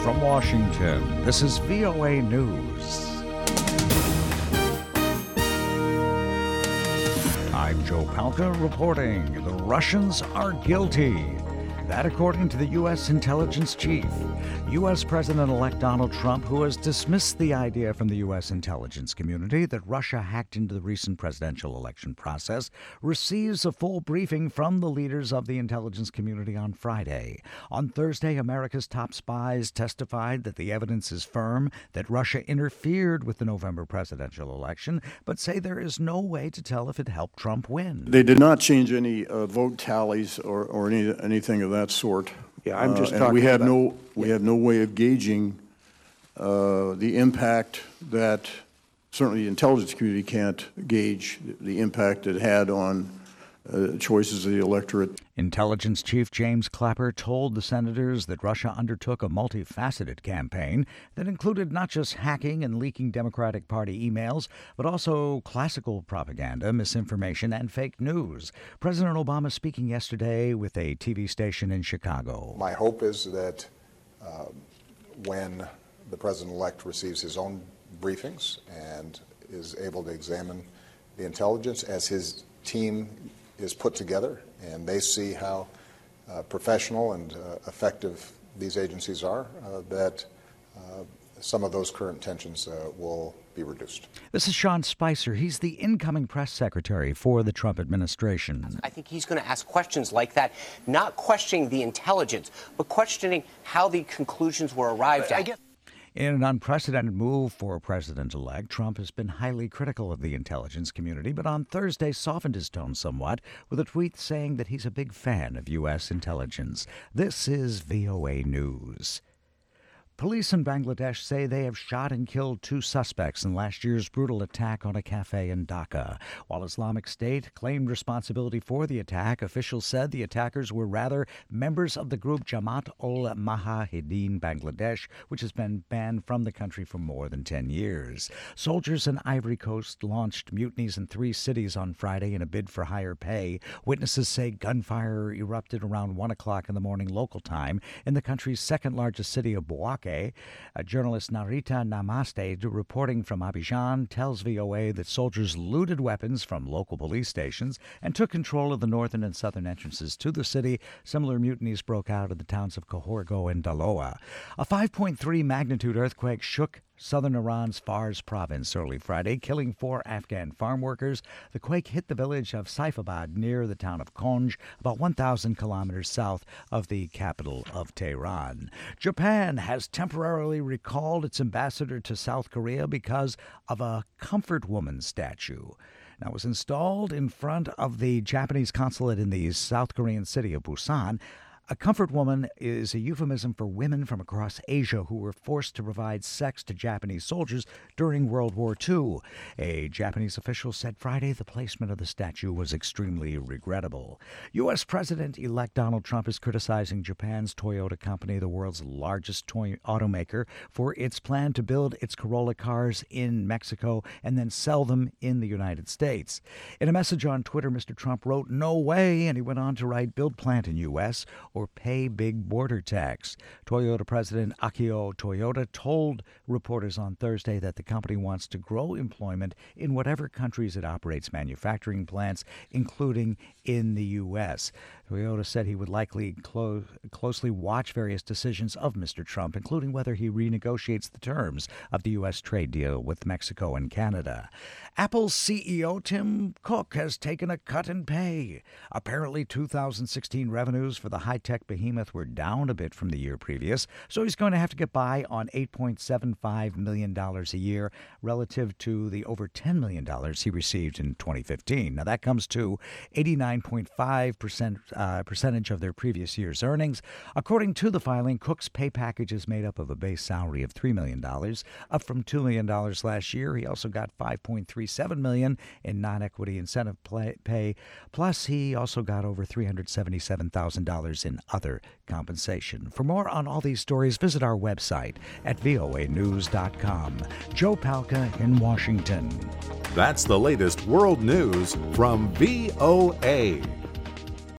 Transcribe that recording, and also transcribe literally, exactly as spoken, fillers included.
from Washington, this is V O A News. I'm Joe Palca reporting the Russians are guilty. That according to the U S intelligence chief. U S President-elect Donald Trump, who has dismissed the idea from the U S intelligence community that Russia hacked into the recent presidential election process, receives a full briefing from the leaders of the intelligence community on Friday. On Thursday, America's top spies testified that the evidence is firm that Russia interfered with the November presidential election, but say there is no way to tell if it helped Trump win. They did not change any uh, vote tallies or, or any, anything of that that sort. Yeah, I'm just uh, talking and we have about, no we yeah. have no way of gauging uh, the impact that certainly the intelligence community can't gauge the impact it had on uh, choices of the electorate. Intelligence Chief James Clapper told the senators that Russia undertook a multifaceted campaign that included not just hacking and leaking Democratic Party emails, but also classical propaganda, misinformation, and fake news. President Obama speaking yesterday with a T V station in Chicago. My hope is that uh, when the president-elect receives his own briefings and is able to examine the intelligence as his team is put together, and they see how uh, professional and uh, effective these agencies are, uh, that uh, some of those current tensions uh, will be reduced. This is Sean Spicer. He's the incoming press secretary for the Trump administration. I think he's going to ask questions like that, not questioning the intelligence, but questioning how the conclusions were arrived at. I guess- In an unprecedented move for President-elect, Trump has been highly critical of the intelligence community, but on Thursday softened his tone somewhat with a tweet saying that he's a big fan of U S intelligence. This is V O A News. Police in Bangladesh say they have shot and killed two suspects in last year's brutal attack on a cafe in Dhaka. While Islamic State claimed responsibility for the attack, officials said the attackers were rather members of the group Jamaat ul Mujahideen Bangladesh, which has been banned from the country for more than ten years. Soldiers in Ivory Coast launched mutinies in three cities on Friday in a bid for higher pay. Witnesses say gunfire erupted around one o'clock in the morning local time in the country's second-largest city of Bouake. A journalist Narita Namaste, reporting from Abidjan, tells V O A that soldiers looted weapons from local police stations and took control of the northern and southern entrances to the city. Similar mutinies broke out in the towns of Kohorgo and Daloa. A five point three magnitude earthquake shook southern Iran's Fars province early Friday, killing four Afghan farm workers. The quake hit the village of Saifabad near the town of Konj, about one thousand kilometers south of the capital of Tehran. Japan has temporarily recalled its ambassador to South Korea because of a comfort woman statue. Now, it was installed in front of the Japanese consulate in the South Korean city of Busan. A comfort woman is a euphemism for women from across Asia who were forced to provide sex to Japanese soldiers during World War Two. A Japanese official said Friday the placement of the statue was extremely regrettable. U S President-elect Donald Trump is criticizing Japan's Toyota company, the world's largest toy automaker, for its plan to build its Corolla cars in Mexico and then sell them in the United States. In a message on Twitter, Mister Trump wrote, "No way," and he went on to write, "Build plant in U S or pay big border tax." Toyota President Akio Toyoda told reporters on Thursday that the company wants to grow employment in whatever countries it operates manufacturing plants, including in the U S. Toyota said he would likely clo- closely watch various decisions of Mister Trump, including whether he renegotiates the terms of the U S trade deal with Mexico and Canada. Apple's C E O Tim Cook has taken a cut in pay. Apparently, two thousand sixteen revenues for the high-tech behemoth were down a bit from the year previous, so he's going to have to get by on eight point seven five million dollars a year relative to the over ten million dollars he received in twenty fifteen. Now, that comes to eighty-nine point five percent uh, percentage of their previous year's earnings. According to the filing, Cook's pay package is made up of a base salary of three million dollars, up from two million dollars last year. He also got five point three seven million dollars in non-equity incentive pay. Plus, he also got over three hundred seventy-seven thousand dollars in other compensation. For more on all these stories, visit our website at V O A news dot com. Joe Palca in Washington. That's the latest world news from V O A.